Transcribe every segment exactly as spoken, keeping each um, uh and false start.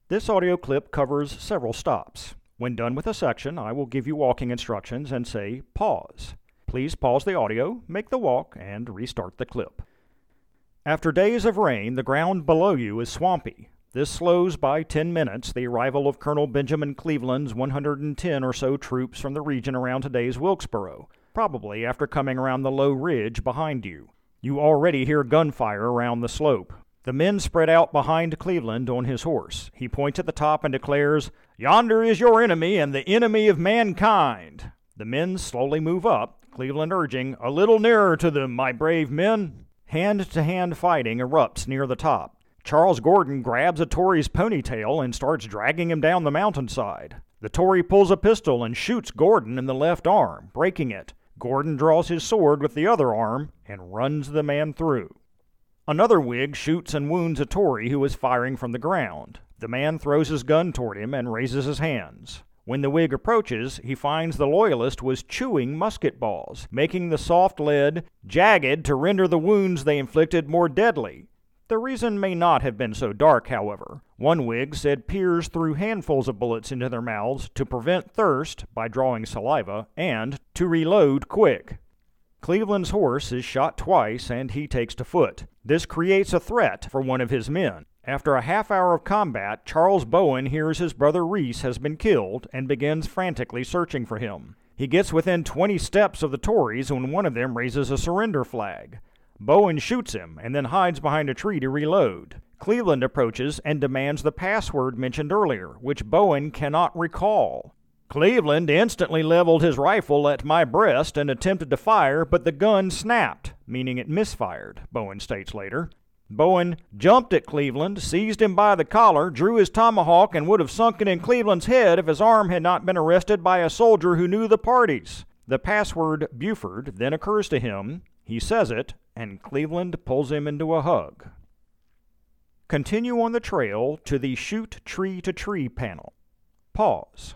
This audio clip covers several stops. When done with a section, I will give you walking instructions and say, pause. Please pause the audio, make the walk, and restart the clip. After days of rain, the ground below you is swampy. This slows by ten minutes the arrival of Colonel Benjamin Cleveland's one hundred ten or so troops from the region around today's Wilkesboro, probably after coming around the low ridge behind you. You already hear gunfire around the slope. The men spread out behind Cleveland on his horse. He points at the top and declares, "Yonder is your enemy and the enemy of mankind." The men slowly move up, Cleveland urging, "A little nearer to them, my brave men." Hand-to-hand fighting erupts near the top. Charles Gordon grabs a Tory's ponytail and starts dragging him down the mountainside. The Tory pulls a pistol and shoots Gordon in the left arm, breaking it. Gordon draws his sword with the other arm and runs the man through. Another Whig shoots and wounds a Tory who is firing from the ground. The man throws his gun toward him and raises his hands. When the Whig approaches, he finds the Loyalist was chewing musket balls, making the soft lead jagged to render the wounds they inflicted more deadly. The reason may not have been so dark, however. One Whig said peers threw handfuls of bullets into their mouths to prevent thirst by drawing saliva and to reload quick. Cleveland's horse is shot twice and he takes to foot. This creates a threat for one of his men. After a half hour of combat, Charles Bowen hears his brother Reese has been killed and begins frantically searching for him. He gets within twenty steps of the Tories when one of them raises a surrender flag. Bowen shoots him and then hides behind a tree to reload. Cleveland approaches and demands the password mentioned earlier, which Bowen cannot recall. Cleveland instantly leveled his rifle at my breast and attempted to fire, but the gun snapped, meaning it misfired, Bowen states later. Bowen jumped at Cleveland, seized him by the collar, drew his tomahawk, and would have sunk it in Cleveland's head if his arm had not been arrested by a soldier who knew the parties. The password Buford then occurs to him. He says it, and Cleveland pulls him into a hug. Continue on the trail to the Shoot Tree to Tree panel. Pause.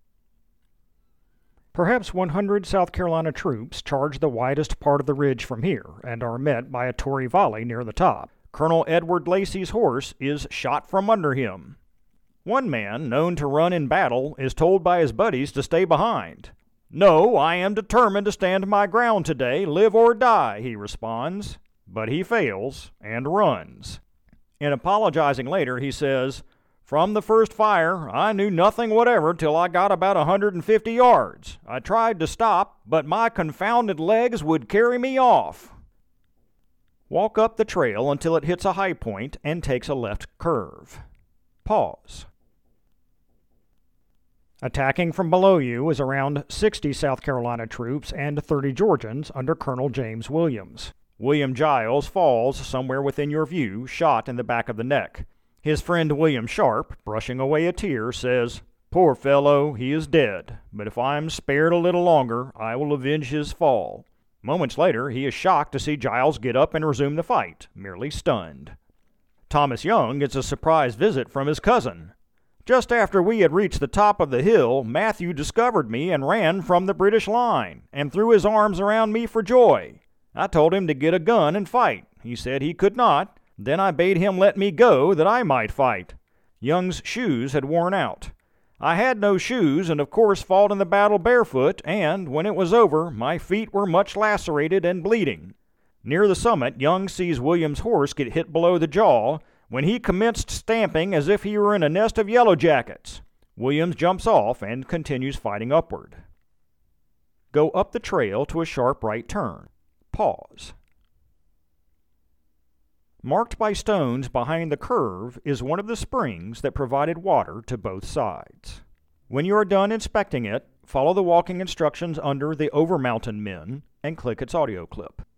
Perhaps one hundred South Carolina troops charge the widest part of the ridge from here and are met by a Tory volley near the top. Colonel Edward Lacey's horse is shot from under him. One man, known to run in battle, is told by his buddies to stay behind. "No, I am determined to stand my ground today, live or die," he responds. But he fails and runs. In apologizing later, he says, "From the first fire, I knew nothing whatever till I got about a hundred fifty yards. I tried to stop, but my confounded legs would carry me off." Walk up the trail until it hits a high point and takes a left curve. Pause. Attacking from below you is around sixty South Carolina troops and thirty Georgians under Colonel James Williams. William Giles falls somewhere within your view, shot in the back of the neck. His friend William Sharp, brushing away a tear, says, "Poor fellow, he is dead, but if I am spared a little longer, I will avenge his fall." Moments later, he is shocked to see Giles get up and resume the fight, merely stunned. Thomas Young gets a surprise visit from his cousin. "Just after we had reached the top of the hill, Matthew discovered me and ran from the British line, and threw his arms around me for joy. I told him to get a gun and fight. He said he could not. Then I bade him let me go that I might fight." Young's shoes had worn out. "I had no shoes and of course fought in the battle barefoot, and, when it was over, my feet were much lacerated and bleeding." Near the summit, Young sees William's horse get hit below the jaw, when he commenced stamping as if he were in a nest of yellow jackets. Williams jumps off and continues fighting upward. Go up the trail to a sharp right turn. Pause. Marked by stones behind the curve is one of the springs that provided water to both sides. When you are done inspecting it, follow the walking instructions under the Over Mountain Men and click its audio clip.